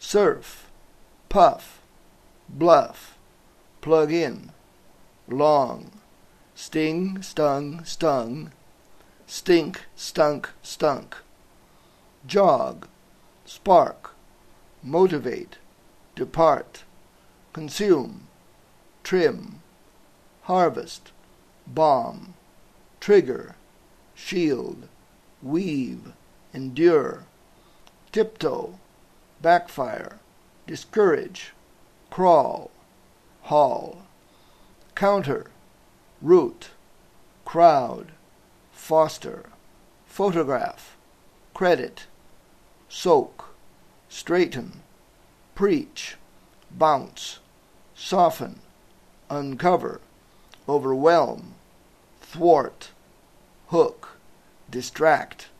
surf, puff, bluff, plug in, long, sting, stung, stung, stink, stunk, stunk, jog, spark, motivate, depart, consume, trim, harvest, bomb, trigger, shield, weave, endure, tiptoe, backfire, discourage, crawl, haul, counter, root, crowd, foster, photograph, credit, soak, straighten, preach, bounce, soften, uncover, overwhelm, thwart, hook, distract,